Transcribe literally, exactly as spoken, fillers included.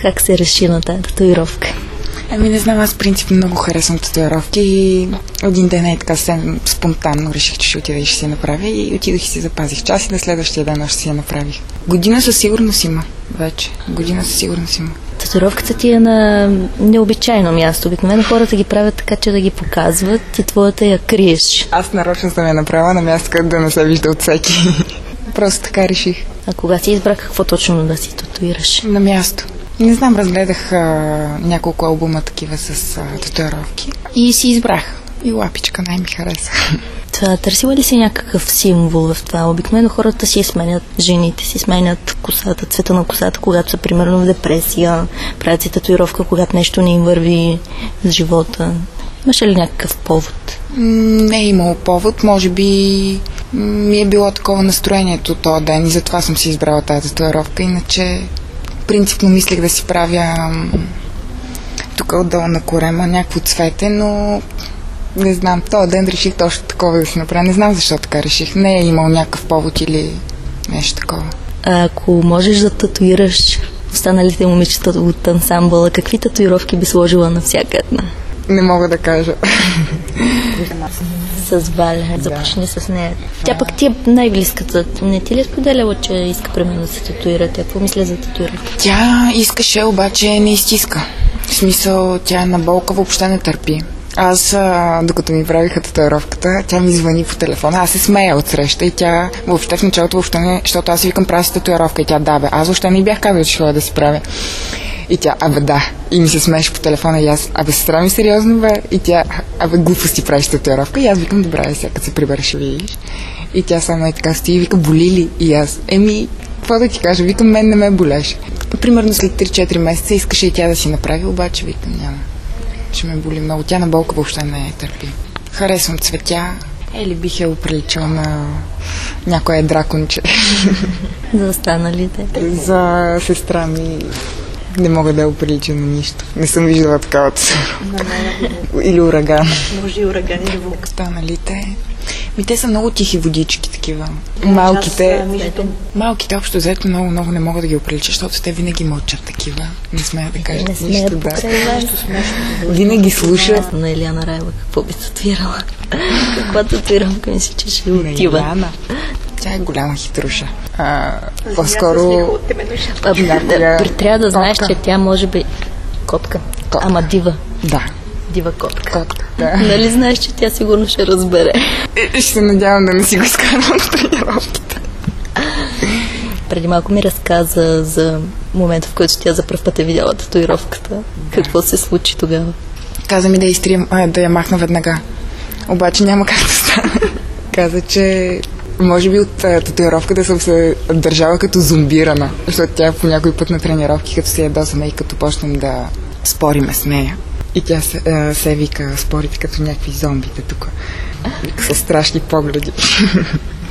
Как се реши на тази татуировка? Ами не знам, аз принципно много харесвам татуировки и един ден е така съвсем спонтанно реших, че ще отида и ще си я направя и отидох и си запазих час и на следващия ден още си я направих. Година със сигурност има вече. Година със сигурност има. Татуировката ти е на необичайно място. Обикновено хората ги правят така, че да ги показват и твоята я криеш. Аз нарочно съм я направила на място, където да не се вижда от всеки. Просто така реших. А кога си избрах какво точно да си татуираш? На място. Не знам, разгледах а, няколко албума такива с а, татуировки и си избрах. И лапичка най ми хареса. Това, търсила ли си някакъв символ в това? Обикновено хората си сменят, жените си сменят косата, цвета на косата, когато са примерно в депресия, правят си татуировка, когато нещо не им върви с живота. Имаше ли някакъв повод? Не е имало повод, може би ми е било такова настроението този ден и затова съм си избрала тази татуировка, иначе принципно мислех да си правя тук отдолу на корема някакво цвете, но не знам, този ден реших точно такова да си направя. Не знам защо така реших. Не е имал някакъв повод или нещо такова. А ако можеш да татуираш останалите момичета от ансамбъла, какви татуировки би сложила на всяка една? Не мога да кажа. С Валя. Започни с нея. Тя пък ти е най-близката. Не ти ли е споделяла, че иска примерно да се татуира? Тя помисля за татуировка? Тя искаше, обаче не изтиска. В смисъл, тя на болка въобще не търпи. Аз, а, докато ми правиха татуировката, тя ми звъни по телефона. Аз се смея от среща и тя въобще в началото въобще не... Защото аз викам, правя си татуировка и тя да бе. Аз въобще не бях казала, че ходя да си правя. И тя, абе да. И ми се смееше по телефона и аз, абе сестра ми сериозно бе. И тя, абе глупости правиш татуировка. И аз викам, добре, сега като се прибера ще видиш. И тя само и така стои и вика, боли ли? И аз, еми, какво да ти кажа? Викам, мен не ме болеше. Примерно след три-четири месеца искаше и тя да си направи, обаче викам, няма. Ще ме боли много. Тя на болка въобще не е търпи. Харесвам цветя. Или бих я оприличал на някое драконче. За останалите? За сестра ми не мога да я оприлича на нищо. Не съм виждала такава татуировка. Или ураган. Може и ураган или вулкан. Останалите... Ми те са много тихи водички такива. Малките... Малките общо взето много, много не мога да ги оприлича, защото те винаги мълчат такива. Не смея да кажат не нищо. Да. Да. Винаги слушат. На Елиана Раева какво би татуирала? Каква татуировка мисли, че ще отива? Елиана. Тя е голяма хитруша. А, по-скоро... А, да, трябва да знаеш, че тя може би... Котка. Котка. Ама дива. Да. Дива котка. Котка, да. Нали знаеш, че тя сигурно ще разбере? И ще се надявам да не си го изкарвам на тренировките. Преди малко ми разказа за момента, в който тя за пръв път е видяла татуировката. Да. Какво се случи тогава? Каза ми да я изтрием, а, да я махна веднага. Обаче няма как да стане. Каза, че може би от татуировката съм се държала като зомбирана, защото тя по някой път на тренировки, като се ядосаме и като почнем да спориме с нея. И тя се, а, се вика, спорите като някакви зомбите тук. С страшни погледи.